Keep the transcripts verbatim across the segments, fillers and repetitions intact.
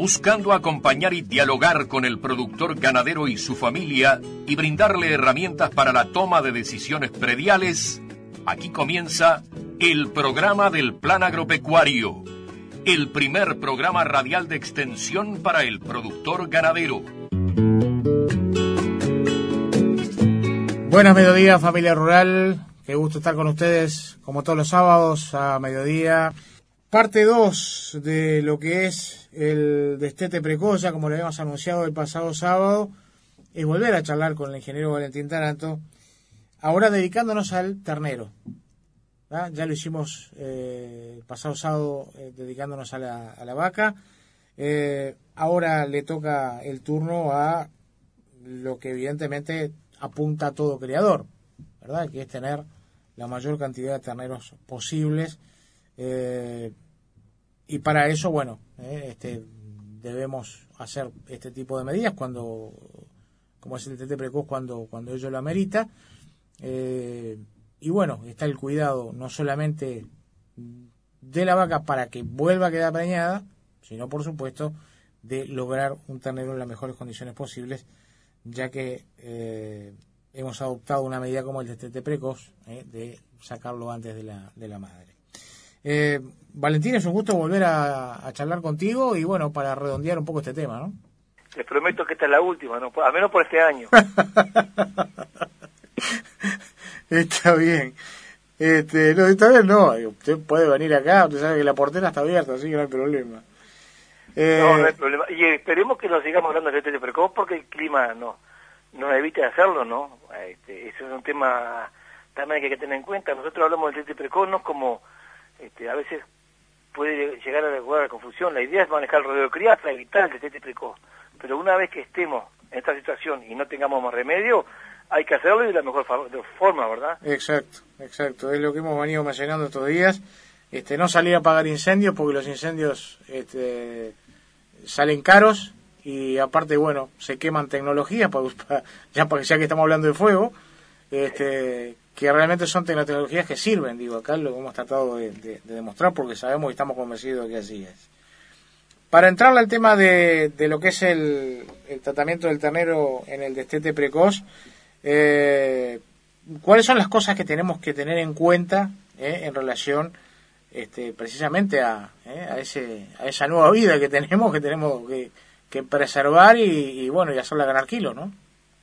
Buscando acompañar y dialogar con el productor ganadero y su familia y brindarle herramientas para la toma de decisiones prediales, aquí comienza el programa del Plan Agropecuario, el primer programa radial de extensión para el productor ganadero. Buenas mediodías, familia rural. Qué gusto estar con ustedes, como todos los sábados a mediodía. Parte dos de lo que es el destete precoz, ya como lo habíamos anunciado el pasado sábado, es volver a charlar con el ingeniero Valentín Taranto, ahora dedicándonos al ternero. ¿Ah? Ya lo hicimos eh, el pasado sábado eh, dedicándonos a la, a la vaca. Eh, ahora le toca el turno a lo que evidentemente apunta a todo criador, ¿verdad? Que es tener la mayor cantidad de terneros posibles. Eh, y para eso, bueno, eh, este, debemos hacer este tipo de medidas cuando, como es el destete precoz, cuando, cuando ello lo amerita. Eh, y bueno, está el cuidado no solamente de la vaca para que vuelva a quedar preñada, sino por supuesto de lograr un ternero en las mejores condiciones posibles, ya que eh, hemos adoptado una medida como el destete precoz, eh, de sacarlo antes de la, de la madre. Eh, Valentín, es un gusto volver a, a charlar contigo y bueno, para redondear un poco este tema, ¿no? Les prometo que esta es la última, ¿no? Al menos por este año. Está bien. Este, no, está bien, no. Usted puede venir acá, usted sabe que la portera está abierta, así que no hay problema. Eh... No, no hay problema. Y esperemos que nos sigamos hablando de destete precoz porque el clima no nos evita hacerlo, ¿no? Este, eso es un tema también que hay que tener en cuenta. Nosotros hablamos del destete precoz, no es como... Este, a veces puede llegar a jugar a la confusión. La idea es manejar el rodeo de cría para evitar el destete precoz. Pero una vez que estemos en esta situación y no tengamos más remedio, hay que hacerlo de la mejor forma, ¿verdad? Exacto, exacto. Es lo que hemos venido mencionando estos días. Este, no salir a apagar incendios porque los incendios este, salen caros y aparte, bueno, se queman tecnologías, para, para, ya, para, ya que estamos hablando de fuego, este, que realmente son tecnologías que sirven, digo, acá lo hemos tratado de, de, de demostrar porque sabemos y estamos convencidos de que así es. Para entrarle al tema de, de lo que es el, el tratamiento del ternero en el destete precoz, eh, ¿cuáles son las cosas que tenemos que tener en cuenta eh, en relación este, precisamente a, eh, a, ese, a esa nueva vida que tenemos, que tenemos que, que preservar y, y bueno, y hacerla ganar kilo, ¿no?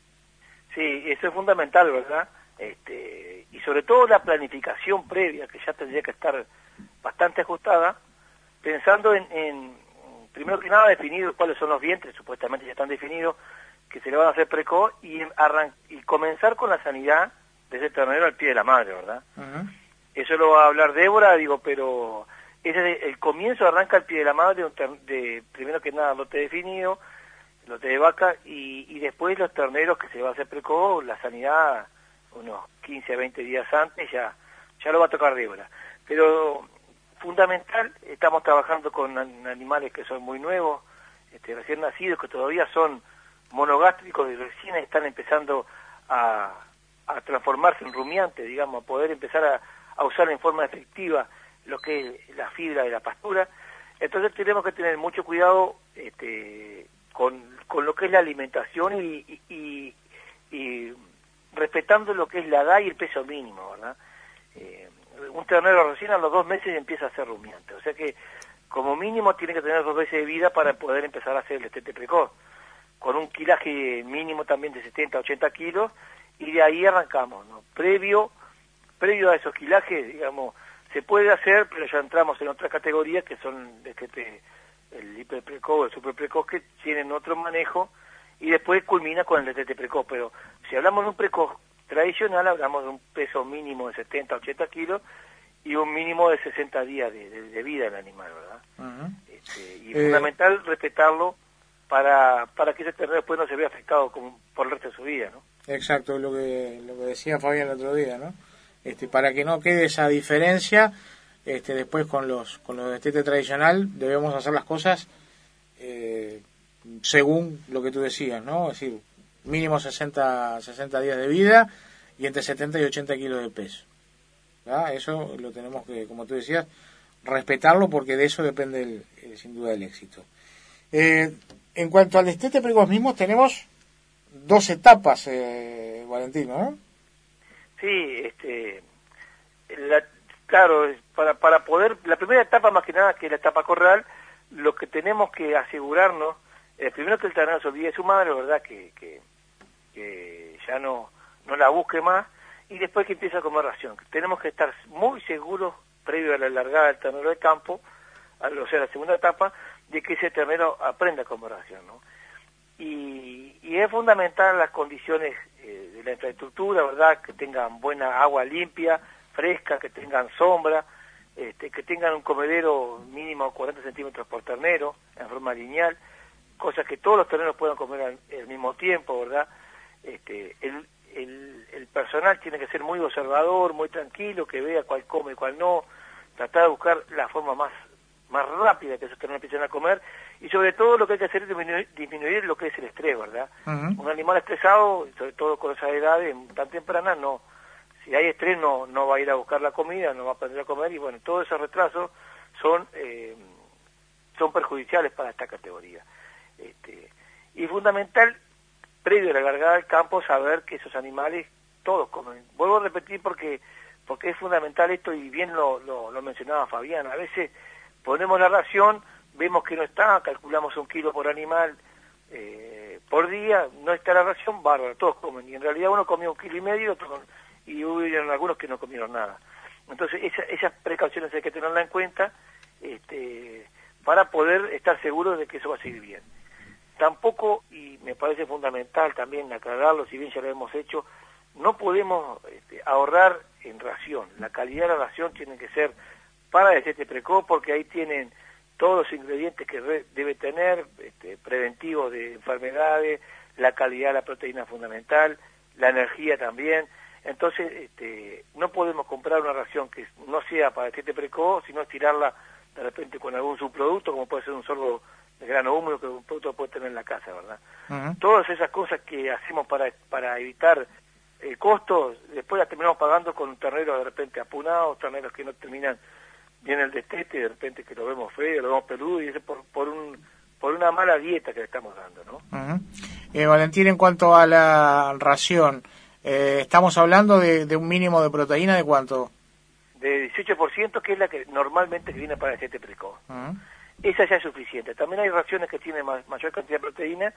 Sí, eso es fundamental, ¿verdad? Este, y sobre todo la planificación previa, que ya tendría que estar bastante ajustada, pensando en, en primero que nada, definir cuáles son los vientres, supuestamente ya están definidos, que se le van a hacer precoz, y, arran y comenzar con la sanidad de ese ternero al pie de la madre, ¿verdad? Uh-huh. Eso lo va a hablar Débora, digo, pero ese el comienzo arranca al pie de la madre, de, de primero que nada, lote definido, lote de vaca, y, y después los terneros que se va a hacer precoz, la sanidad unos quince a veinte días antes, ya ya lo va a tocar Débora. Pero fundamental, estamos trabajando con animales que son muy nuevos, este, recién nacidos, que todavía son monogástricos y recién están empezando a, a transformarse en rumiantes, digamos, a poder empezar a, a usar en forma efectiva lo que es la fibra de la pastura. Entonces tenemos que tener mucho cuidado este, con, con lo que es la alimentación y, y, y, y respetando lo que es la edad y el peso mínimo, ¿verdad? Eh, un ternero recién a los dos meses empieza a ser rumiante, o sea que como mínimo tiene que tener dos veces de vida para poder empezar a hacer el destete precoz, con un kilaje mínimo también de setenta a ochenta kilos, y de ahí arrancamos, ¿no? Previo, previo a esos kilajes, digamos, se puede hacer, pero ya entramos en otras categorías que son destete, el hiperprecoz, el superprecoz, que tienen otro manejo, y después culmina con el destete precoz. Pero si hablamos de un precoz tradicional, hablamos de un peso mínimo de setenta a ochenta kilos y un mínimo de sesenta días de, de, de vida del animal, ¿verdad? Uh-huh. Este, y es eh... fundamental respetarlo para para que ese ternero después no se vea afectado como por el resto de su vida, ¿no? Exacto, lo que lo que decía Fabián el otro día, ¿no? Este, para que no quede esa diferencia, este, después con los con los destete tradicional debemos hacer las cosas eh, según lo que tú decías, ¿no? Es decir, mínimo sesenta, sesenta días de vida y entre setenta y ochenta kilos de peso. ¿Verdad? Eso lo tenemos que, como tú decías, respetarlo porque de eso depende el, el, sin duda el éxito. Eh, en cuanto al destete precoz mismo, tenemos dos etapas, eh, Valentín, ¿no? Sí, este, la, claro, para, para poder, la primera etapa más que nada, que es la etapa corral, lo que tenemos que asegurarnos, eh, primero que el ternero se olvide de su madre, ¿verdad? Que, que, que ya no, no la busque más, y después que empiece a comer ración. Tenemos que estar muy seguros, previo a la largada del ternero de campo, a, o sea, la segunda etapa, de que ese ternero aprenda a comer ración, ¿no? Y, y es fundamental las condiciones eh, de la infraestructura, ¿verdad? Que tengan buena agua limpia, fresca, que tengan sombra, este, que tengan un comedero mínimo cuarenta centímetros por ternero, en forma lineal, cosa que todos los terneros puedan comer al, al mismo tiempo, ¿verdad? Este, el, el, el personal tiene que ser muy observador, muy tranquilo, que vea cuál come y cuál no, tratar de buscar la forma más más rápida que esos terneros empiecen a comer, y sobre todo lo que hay que hacer es disminuir, disminuir lo que es el estrés, ¿verdad? Uh-huh. Un animal estresado, sobre todo con esas edades tan tempranas, no, si hay estrés no, no va a ir a buscar la comida, no va a aprender a comer, y bueno, todos esos retrasos son, eh, son perjudiciales para esta categoría. Este, y fundamental, previo a la largada del campo, saber que esos animales todos comen. Vuelvo a repetir porque, porque es fundamental esto, y bien lo, lo, lo mencionaba Fabián, a veces ponemos la ración, vemos que no está, calculamos un kilo por animal eh, por día, no está la ración, bárbaro, todos comen, y en realidad uno comió un kilo y medio, otro, y hubo algunos que no comieron nada. Entonces esa, esas precauciones hay que tenerlas en cuenta este, para poder estar seguros de que eso va a seguir bien. Tampoco, y me parece fundamental también aclararlo, si bien ya lo hemos hecho, no podemos este, ahorrar en ración. La calidad de la ración tiene que ser para el destete precoz, porque ahí tienen todos los ingredientes que re, debe tener, este, preventivos de enfermedades, la calidad de la proteína fundamental, la energía también. Entonces, este, no podemos comprar una ración que no sea para el destete precoz, sino estirarla de repente con algún subproducto, como puede ser un sorgo de grano húmedo que un producto puede tener en la casa, ¿verdad? Uh-huh. Todas esas cosas que hacemos para, para evitar el costo, después las terminamos pagando con terneros de repente apunados, terneros que no terminan viene el destete, de repente que lo vemos feo, lo vemos peludo, y eso por, por un por una mala dieta que le estamos dando, ¿no? Uh-huh. eh, Valentín, en cuanto a la ración, eh, ¿estamos hablando de, de un mínimo de proteína de cuánto? De dieciocho por ciento, que es la que normalmente viene para el destete precoz. Uh-huh. Esa ya es suficiente. También hay raciones que tienen ma- mayor cantidad de proteína,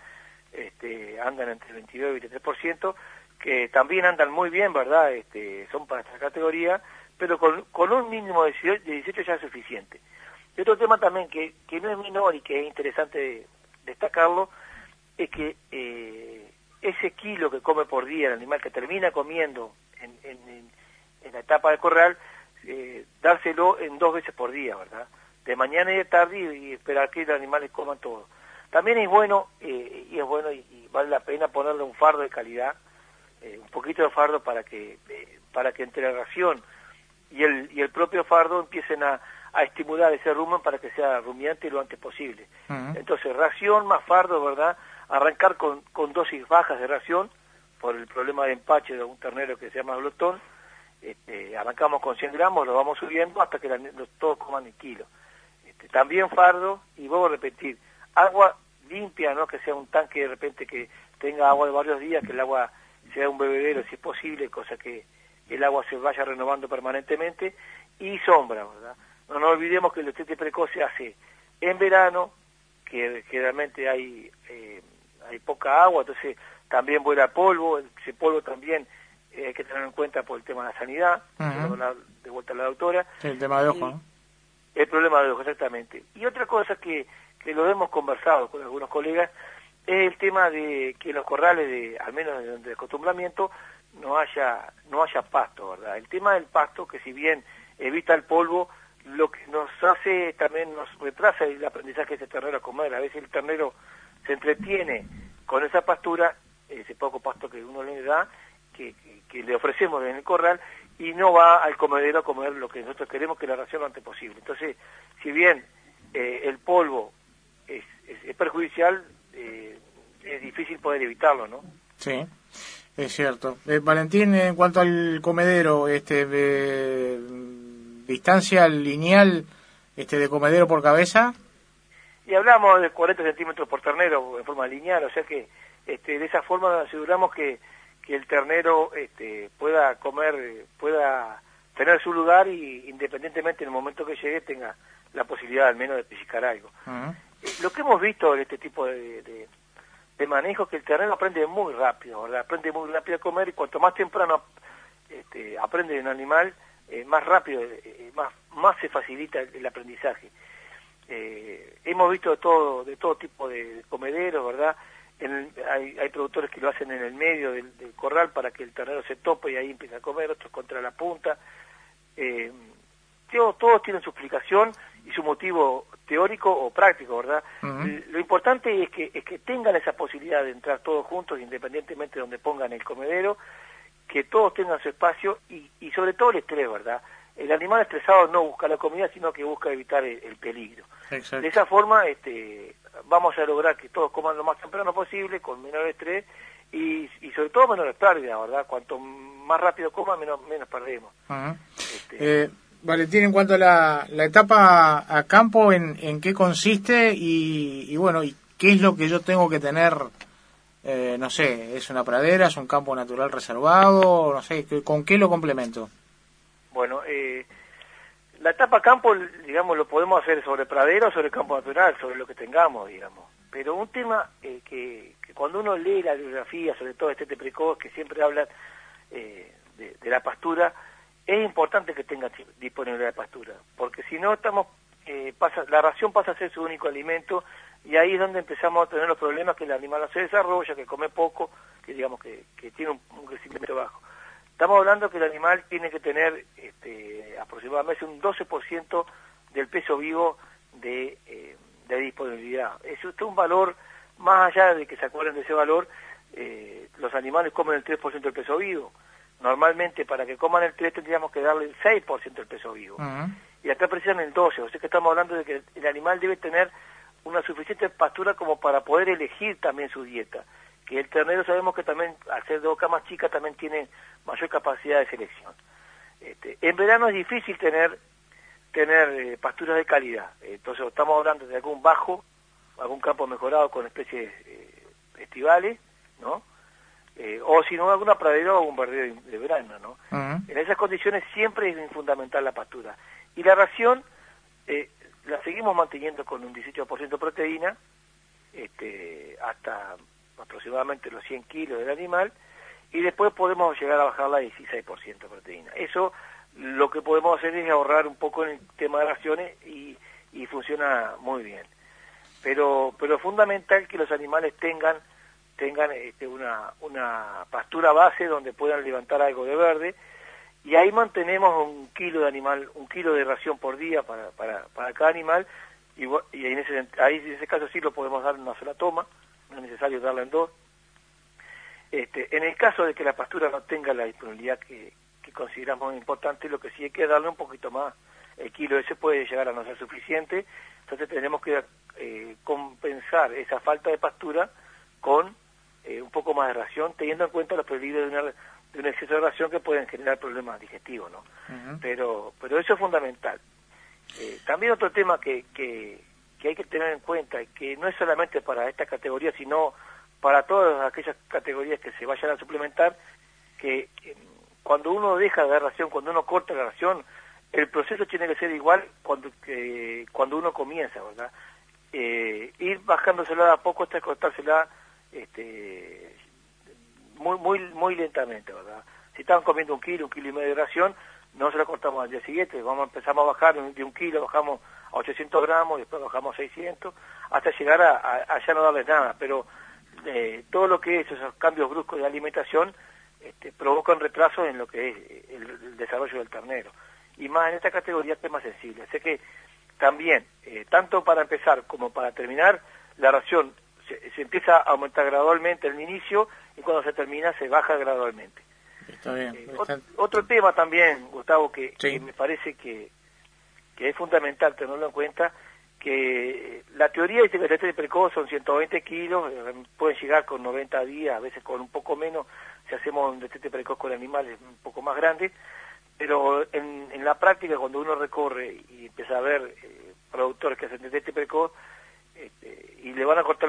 este, andan entre veintidós y veintitrés por ciento, que también andan muy bien, ¿verdad? Este, son para esta categoría, pero con, con un mínimo de dieciocho ya es suficiente. Y otro tema también que, que no es menor y que es interesante destacarlo, es que eh, ese kilo que come por día el animal que termina comiendo en, en, en, en la etapa de corral, eh, dárselo en dos veces por día, ¿verdad? De mañana y de tarde, y, y esperar que los animales coman todo. También es bueno, eh, y es bueno y, y vale la pena ponerle un fardo de calidad, eh, un poquito de fardo para que, eh, para que entre la ración y el y el propio fardo empiecen a, a estimular ese rumen para que sea rumiante lo antes posible. Uh-huh. Entonces, ración más fardo, ¿verdad? Arrancar con, con dosis bajas de ración, por el problema de empache de un ternero que se llama glotón. Este, arrancamos con cien gramos, lo vamos subiendo hasta que la, los, todos coman el kilo. Este, también fardo, y vuelvo a repetir, agua limpia, ¿no? Que sea un tanque de repente que tenga agua de varios días, que el agua sea un bebedero si es posible, cosa que el agua se vaya renovando permanentemente, y sombra, ¿verdad? No nos olvidemos que el destete precoz se hace en verano, que generalmente hay eh, hay poca agua, entonces también vuela polvo, ese polvo también eh, hay que tenerlo en cuenta por el tema de la sanidad, uh-huh. la, de vuelta a la doctora. Sí, el tema de ojo, ¿no? El problema de ojo, exactamente. Y otra cosa que, que lo hemos conversado con algunos colegas, es el tema de que en los corrales, de al menos de, de acostumbramiento, no haya no haya pasto, ¿verdad? El tema del pasto, que si bien evita el polvo, lo que nos hace también nos retrasa el aprendizaje de ese ternero a comer. A veces el ternero se entretiene con esa pastura, ese poco pasto que uno le da, que, que, que le ofrecemos en el corral, y no va al comedero a comer lo que nosotros queremos, que la ración lo antes posible. Entonces, si bien eh, el polvo es, es, es perjudicial, eh, es difícil poder evitarlo, ¿no? Sí. Es cierto. Eh, Valentín, en cuanto al comedero, este, de distancia lineal, este, de comedero por cabeza. Y y hablamos de cuarenta centímetros por ternero en forma lineal, o sea que este, de esa forma aseguramos que, que el ternero este, pueda comer, pueda tener su lugar y independientemente en el momento que llegue tenga la posibilidad al menos de pellizcar algo. Uh-huh. eh, lo que hemos visto en este tipo de, de, de manejo es que el ternero aprende muy rápido, ¿verdad? Aprende muy rápido a comer y cuanto más temprano este, aprende un animal, eh, más rápido, eh, más, más se facilita el, el aprendizaje. Eh, hemos visto de todo, de todo tipo de comederos, ¿verdad? En el, hay, hay productores que lo hacen en el medio del, del corral para que el ternero se tope y ahí empieza a comer, otros contra la punta. Eh, todos, todos tienen su explicación y su motivo teórico o práctico, ¿verdad? Uh-huh. Lo importante es que, es que tengan esa posibilidad de entrar todos juntos, independientemente de donde pongan el comedero, que todos tengan su espacio y, y sobre todo el estrés, ¿verdad? El animal estresado no busca la comida, sino que busca evitar el, el peligro. Exacto. De esa forma este, vamos a lograr que todos coman lo más temprano posible, con menor estrés y, y sobre todo menor pérdida, ¿verdad? Cuanto más rápido coman, menos, menos perdemos. Uh-huh. este... eh, Valentín, en cuanto a la, la etapa a campo, ¿en, en qué consiste? Y, y bueno, ¿y qué es lo que yo tengo que tener? Eh, no sé, ¿es una pradera, es un campo natural reservado? No sé, ¿con qué lo complemento? Bueno, eh, la etapa a campo, digamos, lo podemos hacer sobre pradera o sobre campo natural, sobre lo que tengamos, digamos. Pero un tema eh, que, que cuando uno lee la bibliografía, sobre todo este precoz, que siempre habla eh, de, de la pastura, es importante que tenga disponibilidad de pastura, porque si no estamos, eh, pasa, la ración pasa a ser su único alimento y ahí es donde empezamos a tener los problemas que el animal no se desarrolla, que come poco, que digamos que, que tiene un, un crecimiento bajo. Estamos hablando que el animal tiene que tener este, aproximadamente un doce por ciento del peso vivo de, eh, de disponibilidad. Eso es un valor, más allá de que se acuerden de ese valor, eh, los animales comen el tres por ciento del peso vivo. Normalmente para que coman el tres tendríamos que darle el seis por ciento del peso vivo. Uh-huh. Y acá precisan el doce por ciento, o sea que estamos hablando de que el animal debe tener una suficiente pastura como para poder elegir también su dieta. Que el ternero sabemos que también, al ser de boca más chica, también tiene mayor capacidad de selección. Este, en verano es difícil tener tener eh, pasturas de calidad. Entonces estamos hablando de algún bajo, algún campo mejorado con especies eh, estivales, ¿no? Eh, o si no, alguna pradera o algún verdeo de verano, ¿no? Uh-huh. En esas condiciones siempre es fundamental la pastura. Y la ración eh, la seguimos manteniendo con un dieciocho por ciento de proteína, este, hasta aproximadamente los cien kilos del animal, y después podemos llegar a bajarla a dieciséis por ciento de proteína. Eso lo que podemos hacer es ahorrar un poco en el tema de raciones y, y funciona muy bien. Pero pero es fundamental que los animales tengan tengan este, una, una pastura base donde puedan levantar algo de verde, y ahí mantenemos un kilo de animal, un kilo de ración por día para, para, para cada animal, y, y en ese ahí en ese caso sí lo podemos dar en una sola toma, no es necesario darla en dos. Este, en el caso de que la pastura no tenga la disponibilidad que, que consideramos importante, lo que sí hay que darle un poquito más. El kilo ese puede llegar a no ser suficiente, entonces tenemos que eh, compensar esa falta de pastura con eh, un poco más de ración, teniendo en cuenta los peligros de, una, de un exceso de ración que pueden generar problemas digestivos, ¿no? Uh-huh. Pero pero eso es fundamental. Eh, también otro tema que, que, que hay que tener en cuenta, que no es solamente para esta categoría, sino para todas aquellas categorías que se vayan a suplementar, que eh, cuando uno deja de dar ración, cuando uno corta la ración, el proceso tiene que ser igual cuando que cuando uno comienza, ¿verdad? Eh, ir bajándosela a poco hasta cortársela este, muy muy muy lentamente, ¿verdad? Si estaban comiendo un kilo, un kilo y medio de ración, no se la cortamos al día siguiente, vamos empezamos a bajar de un kilo, bajamos a ochocientos gramos, después bajamos a seiscientos, hasta llegar a, a, a ya no darles nada, pero eh, todo lo que es esos cambios bruscos de alimentación este, provocan retrasos en lo que es el, el desarrollo del ternero, y más en esta categoría que es más sensible. Así que también, eh, tanto para empezar como para terminar, la ración se, se empieza a aumentar gradualmente en el inicio, y cuando se termina se baja gradualmente. Está bien. Eh, está... Otro tema también, Gustavo, que, sí. que me parece que, que es fundamental tenerlo en cuenta, que la teoría dice que el destete precoz son ciento veinte kilos, pueden llegar con noventa días, a veces con un poco menos, si hacemos un destete precoz con animales un poco más grandes, pero en, en la práctica, cuando uno recorre y empieza a ver eh, productores que hacen destete precoz, eh,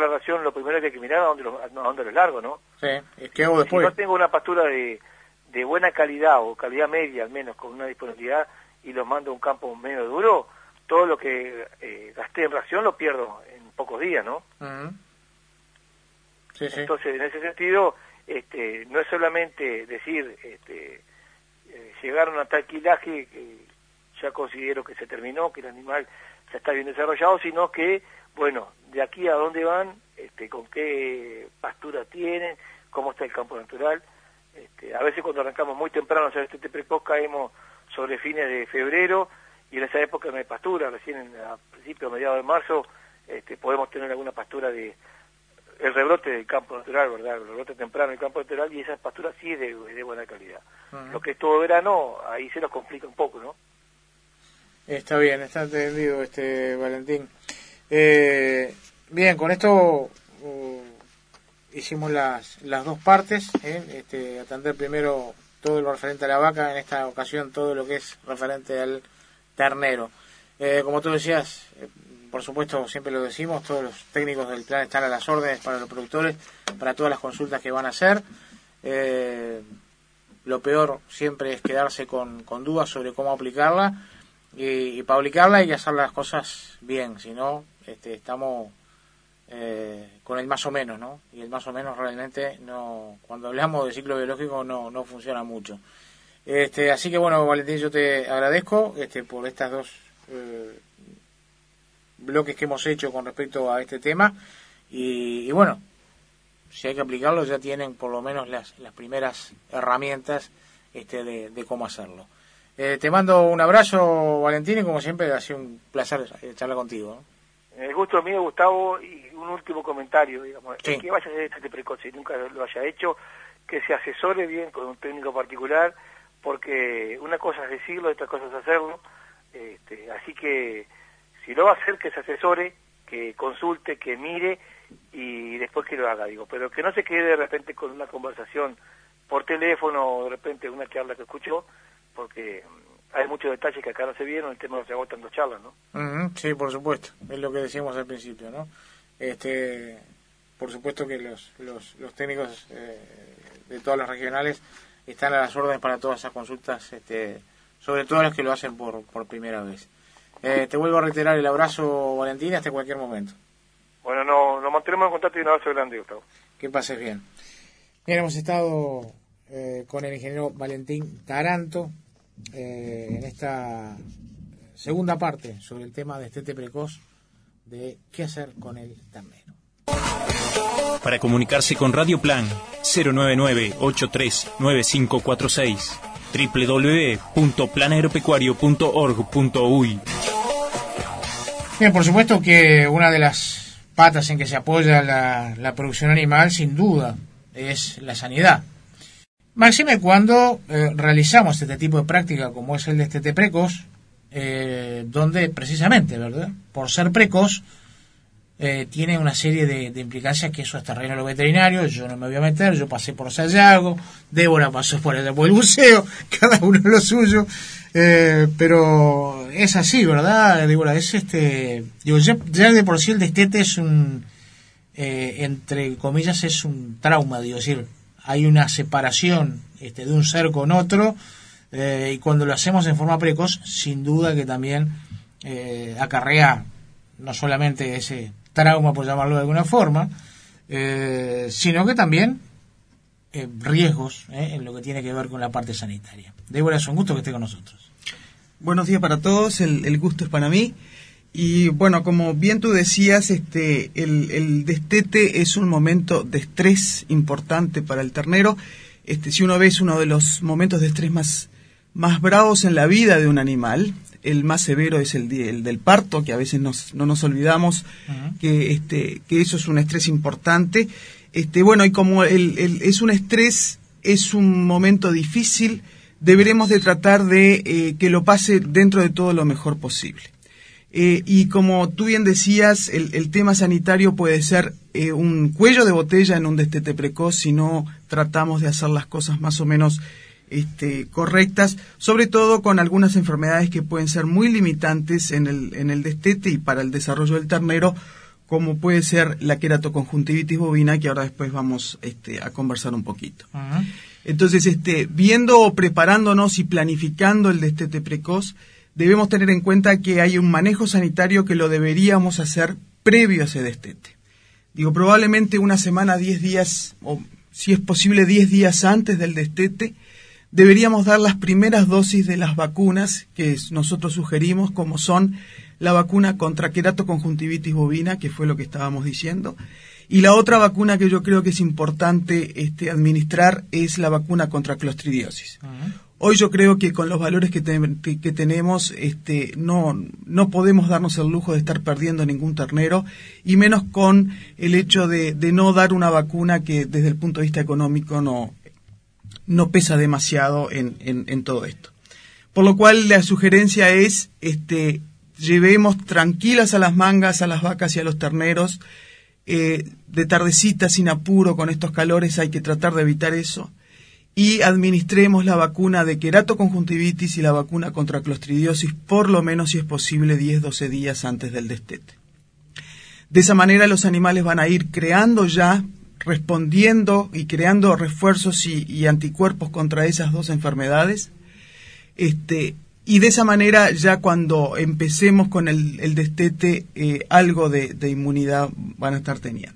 la ración, lo primero que hay que mirar a dónde lo, a dónde lo largo, ¿no? Sí, es que hago después. Si no tengo una pastura de, de buena calidad, o calidad media al menos, con una disponibilidad, y los mando a un campo medio duro, todo lo que eh, gasté en ración lo pierdo en pocos días, ¿no? Uh-huh. Sí, sí. Entonces, en ese sentido, este, no es solamente decir, este, eh, llegaron a tal quilaje que ya considero que se terminó, que el animal ya está bien desarrollado, sino que, bueno, de aquí a dónde van, este, con qué pastura tienen, cómo está el campo natural. Este, a veces cuando arrancamos muy temprano a hacer este precoz caemos sobre fines de febrero, y en esa época no hay pastura, recién en, a principios, mediados de marzo, este, podemos tener alguna pastura de el rebrote del campo natural, ¿verdad? El rebrote temprano del campo natural, y esa pastura sí es de, de buena calidad. Uh-huh. Lo que es todo verano, ahí se nos complica un poco, ¿no? Está bien, está entendido, este Valentín. Eh, bien, con esto uh, hicimos las las dos partes, ¿eh? este, atender primero todo lo referente a la vaca, en esta ocasión todo lo que es referente al ternero. Eh, como tú decías, eh, por supuesto, siempre lo decimos, todos los técnicos del plan están a las órdenes para los productores, para todas las consultas que van a hacer. Eh, lo peor siempre es quedarse con, con dudas sobre cómo aplicarla, y, y para aplicarla hay que hacer las cosas bien, si no, este, estamos eh, con el más o menos, ¿no? Y el más o menos realmente, no, cuando hablamos de ciclo biológico, no, no funciona mucho. Este, así que bueno, Valentín, yo te agradezco este, por estas dos eh, bloques que hemos hecho con respecto a este tema, y, y bueno, si hay que aplicarlo ya tienen por lo menos las, las primeras herramientas este, de, de cómo hacerlo. Eh, te mando un abrazo, Valentín, y como siempre ha sido un placer charlar contigo, ¿no? El gusto mío, Gustavo, y un último comentario, digamos, sí. Es que vaya a hacer este precoz, si nunca lo haya hecho, que se asesore bien con un técnico particular, porque una cosa es decirlo, otra cosa es hacerlo, este, así que si lo va a hacer, que se asesore, que consulte, que mire, y después que lo haga, digo, pero que no se quede de repente con una conversación por teléfono, o de repente una charla que escuchó, porque hay muchos detalles que acá no se vieron, el tema no se agota en dos charlas, ¿no? Uh-huh, sí, por supuesto, es lo que decíamos al principio, ¿no? Este, por supuesto que los, los, los técnicos eh, de todas las regionales están a las órdenes para todas esas consultas, este, sobre todo los que lo hacen por, por primera vez. Eh, te vuelvo a reiterar el abrazo, Valentín, hasta cualquier momento. Bueno, no, nos mantenemos en contacto, y un abrazo grande, Gustavo. Que pases bien. Bien, hemos estado eh, con el ingeniero Valentín Taranto eh, en esta segunda parte sobre el tema de destete precoz, de qué hacer con el ternero. Para comunicarse con Radio Plan, cero nueve nueve, ocho tres nueve cinco cuatro seis, doble u doble u doble u punto plan agropecuario punto org punto uy. Bien, por supuesto que una de las patas en que se apoya la, la producción animal, sin duda, es la sanidad. Máxime cuando eh, realizamos este tipo de práctica, como es el destete precoz, eh, donde precisamente, ¿verdad?, por ser precoz, eh, tiene una serie de, de implicancias que eso es terreno de los veterinarios. Yo no me voy a meter, yo pasé por Sayago, Débora pasó por el, por el buceo, cada uno lo suyo, eh, pero es así, ¿verdad, Débora? Es este, digo, ya, ya de por sí el destete es un, eh, entre comillas, es un trauma, digo, es decir, hay una separación este, de un ser con otro, eh, y cuando lo hacemos en forma precoz, sin duda que también eh, acarrea no solamente ese trauma, por llamarlo de alguna forma, eh, sino que también eh, riesgos eh, en lo que tiene que ver con la parte sanitaria. Débora, es un gusto que esté con nosotros. Buenos días para todos, el, el gusto es para mí. Y bueno, como bien tú decías, este, el, el destete es un momento de estrés importante para el ternero. Este, si uno ve, es uno de los momentos de estrés más, más bravos en la vida de un animal. El más severo es el, el del parto, que a veces nos, no nos olvidamos uh-huh. que, este, que eso es un estrés importante. Este, bueno, y como el, el, es un estrés, es un momento difícil, deberemos de tratar de eh, que lo pase dentro de todo lo mejor posible. Eh, y como tú bien decías, el, el tema sanitario puede ser eh, un cuello de botella en un destete precoz si no tratamos de hacer las cosas más o menos este, correctas, sobre todo con algunas enfermedades que pueden ser muy limitantes en el, en el destete y para el desarrollo del ternero, como puede ser la queratoconjuntivitis bovina, que ahora después vamos este, a conversar un poquito. Uh-huh. Entonces, este, viendo, preparándonos y planificando el destete precoz, debemos tener en cuenta que hay un manejo sanitario que lo deberíamos hacer previo a ese destete. Digo, probablemente una semana, diez días, o si es posible diez días antes del destete, deberíamos dar las primeras dosis de las vacunas que nosotros sugerimos, como son la vacuna contra queratoconjuntivitis bovina, que fue lo que estábamos diciendo, y la otra vacuna que yo creo que es importante este, administrar es la vacuna contra clostridiosis. Uh-huh. Hoy yo creo que con los valores que, te, que, que tenemos este, no, no podemos darnos el lujo de estar perdiendo ningún ternero, y menos con el hecho de, de no dar una vacuna que desde el punto de vista económico no, no pesa demasiado en, en, en todo esto. Por lo cual la sugerencia es este, llevemos tranquilas a las mangas, a las vacas y a los terneros, eh, de tardecita sin apuro con estos calores, hay que tratar de evitar eso. Y administremos la vacuna de queratoconjuntivitis y la vacuna contra clostridiosis por lo menos, si es posible, diez a doce días antes del destete. De esa manera los animales van a ir creando ya, respondiendo y creando refuerzos y, y anticuerpos contra esas dos enfermedades. Este, y de esa manera ya cuando empecemos con el, el destete, eh, algo de, de inmunidad van a estar teniendo.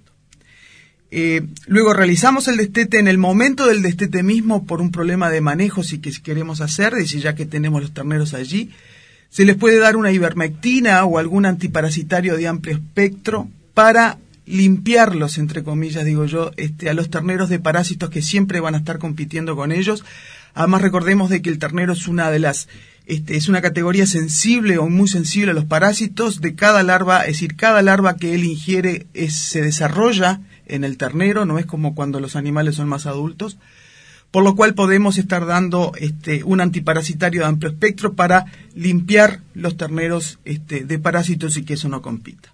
Eh, luego realizamos el destete. En el momento del destete mismo, por un problema de manejo, si que queremos hacer, es decir, ya que tenemos los terneros allí, se les puede dar una ivermectina o algún antiparasitario de amplio espectro para limpiarlos, entre comillas, digo yo, este, a los terneros de parásitos que siempre van a estar compitiendo con ellos. Además, recordemos de que el ternero es una de las Este, es una categoría sensible o muy sensible a los parásitos de cada larva, es decir, cada larva que él ingiere es, se desarrolla en el ternero, no es como cuando los animales son más adultos, por lo cual podemos estar dando este, un antiparasitario de amplio espectro para limpiar los terneros este, de parásitos y que eso no compita.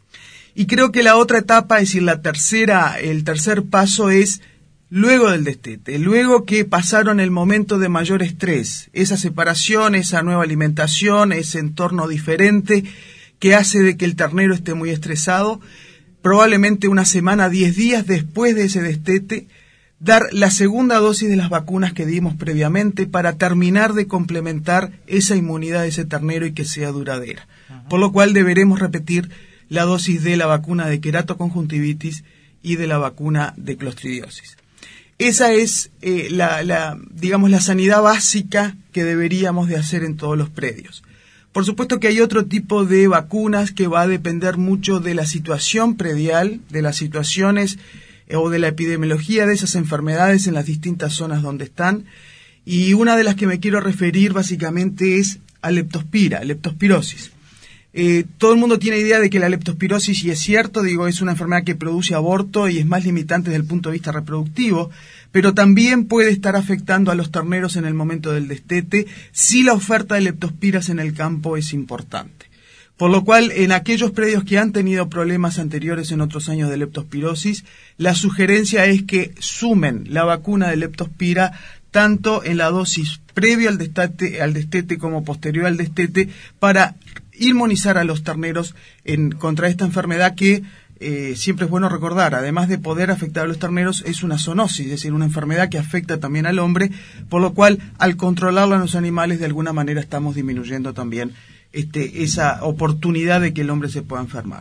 Y creo que la otra etapa, es decir, la tercera, el tercer paso es luego del destete, luego que pasaron el momento de mayor estrés, esa separación, esa nueva alimentación, ese entorno diferente que hace de que el ternero esté muy estresado, probablemente una semana, diez días después de ese destete, dar la segunda dosis de las vacunas que dimos previamente para terminar de complementar esa inmunidad de ese ternero y que sea duradera. Uh-huh. Por lo cual deberemos repetir la dosis de la vacuna de queratoconjuntivitis y de la vacuna de clostridiosis. Esa es eh, la, la, digamos, la sanidad básica que deberíamos de hacer en todos los predios. Por supuesto que hay otro tipo de vacunas que va a depender mucho de la situación predial, de las situaciones eh, o de la epidemiología de esas enfermedades en las distintas zonas donde están. Y una de las que me quiero referir básicamente es a leptospira, leptospirosis. Eh, todo el mundo tiene idea de que la leptospirosis, y es cierto, digo, es una enfermedad que produce aborto y es más limitante desde el punto de vista reproductivo, pero también puede estar afectando a los terneros en el momento del destete si la oferta de leptospiras en el campo es importante. Por lo cual, en aquellos predios que han tenido problemas anteriores en otros años de leptospirosis, la sugerencia es que sumen la vacuna de leptospira tanto en la dosis previa al destete, al destete como posterior al destete para inmunizar a los terneros en, contra esta enfermedad que eh, siempre es bueno recordar, además de poder afectar a los terneros, es una zoonosis, es decir, una enfermedad que afecta también al hombre, por lo cual al controlarla en los animales de alguna manera estamos disminuyendo también este, esa oportunidad de que el hombre se pueda enfermar.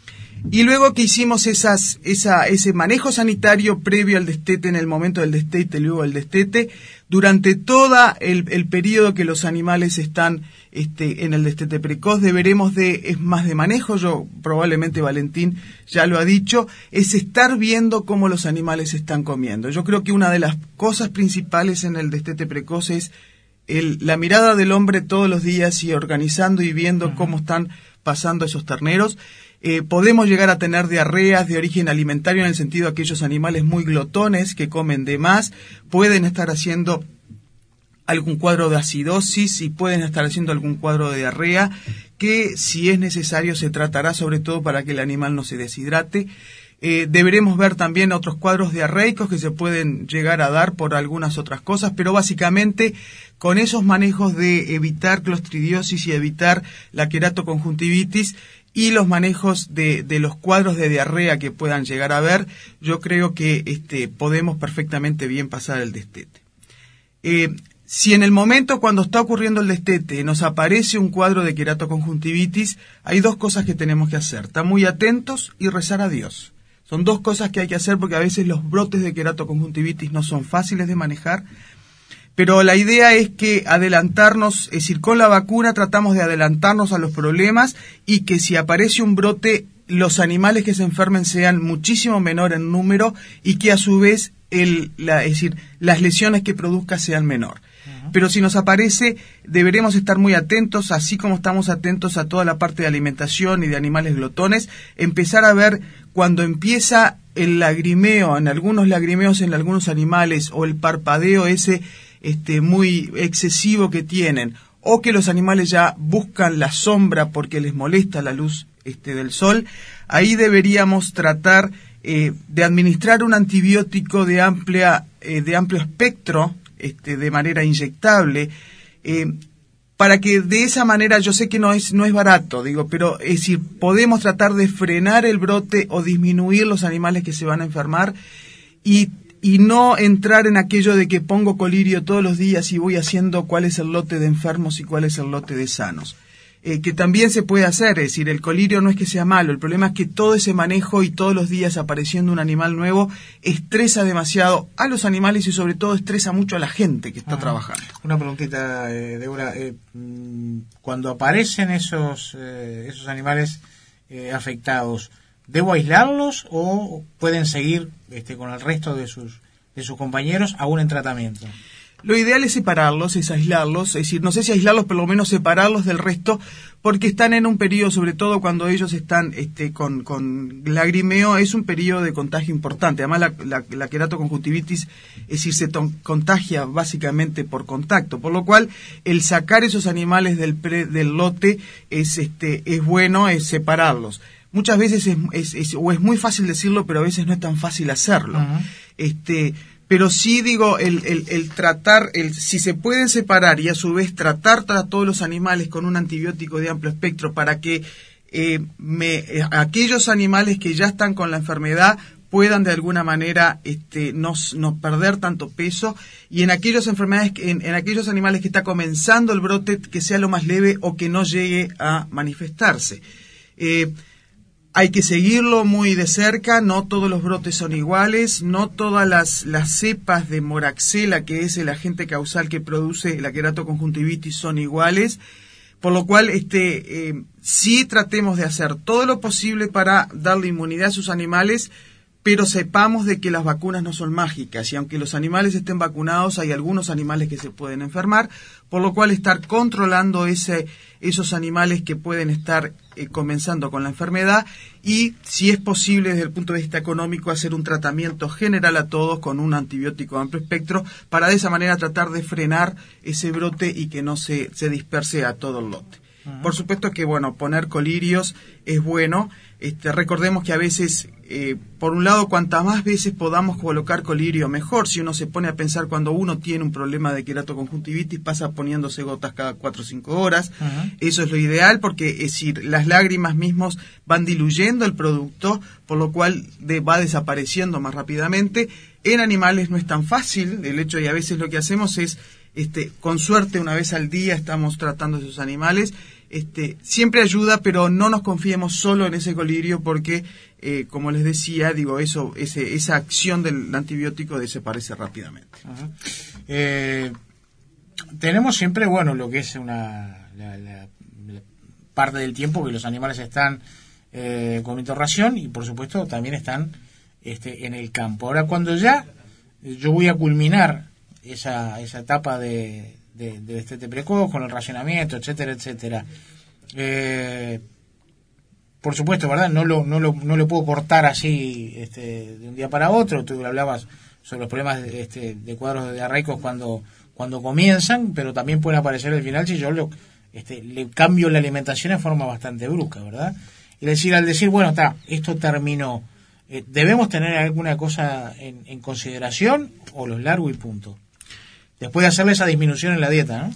Y luego que hicimos esas, esa, ese manejo sanitario previo al destete, en el momento del destete, luego del destete, durante todo el, el periodo que los animales están este, en el destete precoz, deberemos de, es más de manejo, yo probablemente Valentín ya lo ha dicho, es estar viendo cómo los animales están comiendo. Yo creo que una de las cosas principales en el destete precoz es el, la mirada del hombre todos los días y organizando y viendo uh-huh. cómo están pasando esos terneros. Eh, podemos llegar a tener diarreas de origen alimentario en el sentido de aquellos animales muy glotones que comen de más, pueden estar haciendo algún cuadro de acidosis y pueden estar haciendo algún cuadro de diarrea que si es necesario se tratará sobre todo para que el animal no se deshidrate. Eh, deberemos ver también otros cuadros diarreicos que se pueden llegar a dar por algunas otras cosas, pero básicamente con esos manejos de evitar clostridiosis y evitar la queratoconjuntivitis, y los manejos de, de los cuadros de diarrea que puedan llegar a haber, yo creo que este, podemos perfectamente bien pasar el destete. Eh, si en el momento cuando está ocurriendo el destete nos aparece un cuadro de queratoconjuntivitis, hay dos cosas que tenemos que hacer: estar muy atentos y rezar a Dios. Son dos cosas que hay que hacer porque a veces los brotes de queratoconjuntivitis no son fáciles de manejar, pero la idea es que adelantarnos, es decir, con la vacuna tratamos de adelantarnos a los problemas y que si aparece un brote, los animales que se enfermen sean muchísimo menor en número y que a su vez el, la, es decir, las lesiones que produzca sean menor. Uh-huh. Pero si nos aparece, deberemos estar muy atentos, así como estamos atentos a toda la parte de alimentación y de animales glotones, empezar a ver cuando empieza el lagrimeo, en algunos lagrimeos en algunos animales, o el parpadeo ese este, muy excesivo que tienen, o que los animales ya buscan la sombra porque les molesta la luz este, del sol, ahí deberíamos tratar eh, de administrar un antibiótico de amplia eh, de amplio espectro, este, de manera inyectable, eh, para que de esa manera, yo sé que no es no es barato, digo, pero es decir, podemos tratar de frenar el brote o disminuir los animales que se van a enfermar y y no entrar en aquello de que pongo colirio todos los días y voy haciendo cuál es el lote de enfermos y cuál es el lote de sanos. Eh, que también se puede hacer, es decir, el colirio no es que sea malo, el problema es que todo ese manejo y todos los días apareciendo un animal nuevo estresa demasiado a los animales y sobre todo estresa mucho a la gente que está ah, trabajando. Una preguntita, eh, Débora, eh, cuando aparecen esos, eh, esos animales eh, afectados, ¿debo aislarlos o pueden seguir este, con el resto de sus de sus compañeros aún en tratamiento? Lo ideal es separarlos, es aislarlos, es decir, no sé si aislarlos, pero lo menos separarlos del resto, porque están en un periodo, sobre todo cuando ellos están este, con, con lagrimeo, es un periodo de contagio importante. Además, la, la, la queratoconjuntivitis, es decir, se ton, contagia básicamente por contacto, por lo cual el sacar esos animales del, pre, del lote es, este, es bueno, es separarlos. Muchas veces es, es, es, o es muy fácil decirlo, pero a veces no es tan fácil hacerlo. Uh-huh. Este, pero sí digo, el, el, el tratar, el, si se pueden separar y a su vez tratar a todos los animales con un antibiótico de amplio espectro para que eh, me, eh, aquellos animales que ya están con la enfermedad puedan de alguna manera este, no, no perder tanto peso, y en aquellas enfermedades, en, en aquellos animales que está comenzando el brote, que sea lo más leve o que no llegue a manifestarse. Eh, Hay que seguirlo muy de cerca, no todos los brotes son iguales, no todas las, las cepas de moraxela, que es el agente causal que produce la queratoconjuntivitis, son iguales, por lo cual este, eh, sí tratemos de hacer todo lo posible para darle inmunidad a sus animales, pero sepamos de que las vacunas no son mágicas, y aunque los animales estén vacunados, hay algunos animales que se pueden enfermar, por lo cual estar controlando ese, esos animales que pueden estar eh, comenzando con la enfermedad, y si es posible desde el punto de vista económico hacer un tratamiento general a todos con un antibiótico de amplio espectro, para de esa manera tratar de frenar ese brote y que no se, se disperse a todo el lote. Uh-huh. Por supuesto que, bueno, poner colirios es bueno. Este, recordemos que a veces, eh, por un lado, cuantas más veces podamos colocar colirio, mejor. Si uno se pone a pensar, cuando uno tiene un problema de queratoconjuntivitis, pasa poniéndose gotas cada cuatro o cinco horas. Uh-huh. Eso es lo ideal, porque es decir, las lágrimas mismos van diluyendo el producto, por lo cual de, va desapareciendo más rápidamente. En animales no es tan fácil el hecho, y a veces lo que hacemos es, este, con suerte, una vez al día estamos tratando a esos animales. Este, siempre ayuda, pero no nos confiemos solo en ese colirio porque, eh, como les decía, digo, eso, ese, esa acción del antibiótico desaparece rápidamente. Uh-huh. Eh, tenemos siempre, bueno, lo que es una la, la, la parte del tiempo que los animales están eh, comiendo ración y, por supuesto, también están este, en el campo. Ahora, cuando ya yo voy a culminar esa, esa etapa de de, de destete precoz, con el racionamiento, etcétera, etcétera. Eh, por supuesto, ¿verdad? No lo, no lo, no lo puedo cortar así este, de un día para otro. Tú hablabas sobre los problemas de, este, de cuadros diarreicos cuando, cuando comienzan, pero también pueden aparecer al final si yo lo, este, le cambio la alimentación en forma bastante brusca, ¿verdad? Y decir, al decir, bueno, está, esto terminó, eh, ¿debemos tener alguna cosa en, en consideración o los largo y punto? Después de hacerle esa disminución en la dieta, ¿no?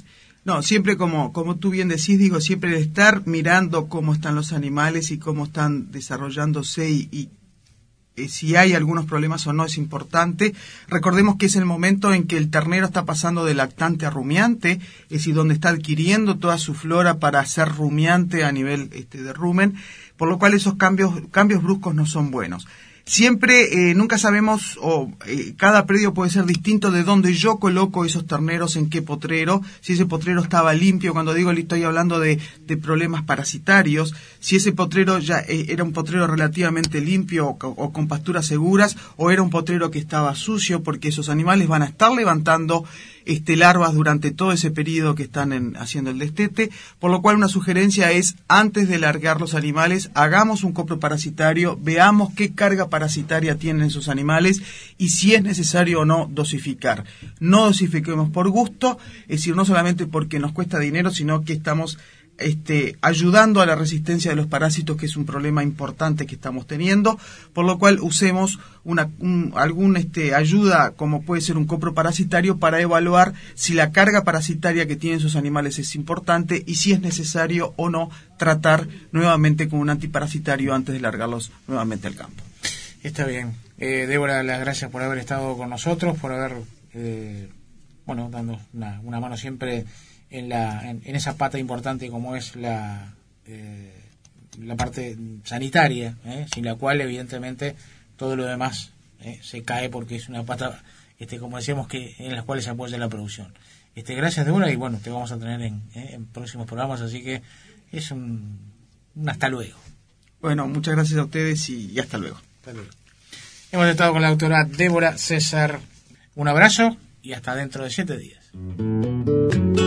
No, siempre como, como tú bien decís, digo, siempre el estar mirando cómo están los animales y cómo están desarrollándose y, y eh, si hay algunos problemas o no es importante. Recordemos que es el momento en que el ternero está pasando de lactante a rumiante, es decir, donde está adquiriendo toda su flora para ser rumiante a nivel este, de rumen, por lo cual esos cambios, cambios bruscos no son buenos. Siempre, eh, nunca sabemos, o eh, cada predio puede ser distinto de donde yo coloco esos terneros, en qué potrero, si ese potrero estaba limpio, cuando digo estoy hablando de, de problemas parasitarios, si ese potrero ya eh, era un potrero relativamente limpio o, o con pasturas seguras, o era un potrero que estaba sucio, porque esos animales van a estar levantando este, larvas durante todo ese periodo que están en, haciendo el destete, por lo cual una sugerencia es, antes de largar los animales, hagamos un coproparasitario, veamos qué carga parasitaria tienen esos animales y si es necesario o no dosificar. No dosifiquemos por gusto, es decir, no solamente porque nos cuesta dinero, sino que estamos Este, ayudando a la resistencia de los parásitos, que es un problema importante que estamos teniendo, por lo cual usemos una un, algún este, ayuda, como puede ser un coproparasitario, para evaluar si la carga parasitaria que tienen sus animales es importante y si es necesario o no tratar nuevamente con un antiparasitario antes de largarlos nuevamente al campo. Está bien. Eh, Débora, las gracias por haber estado con nosotros, por haber, eh, bueno, dando una, una mano siempre en la en, en esa pata importante como es la eh, la parte sanitaria, ¿eh? Sin la cual evidentemente todo lo demás ¿eh? se cae, porque es una pata, este como decíamos, que en las cuales se apoya la producción. Este gracias, Débora, y bueno, te vamos a tener en, ¿eh? en próximos programas, así que es un, un hasta luego. Bueno, muchas gracias a ustedes y, y hasta luego. Hasta luego. Hemos estado con la doctora Débora César. Un abrazo y hasta dentro de siete días.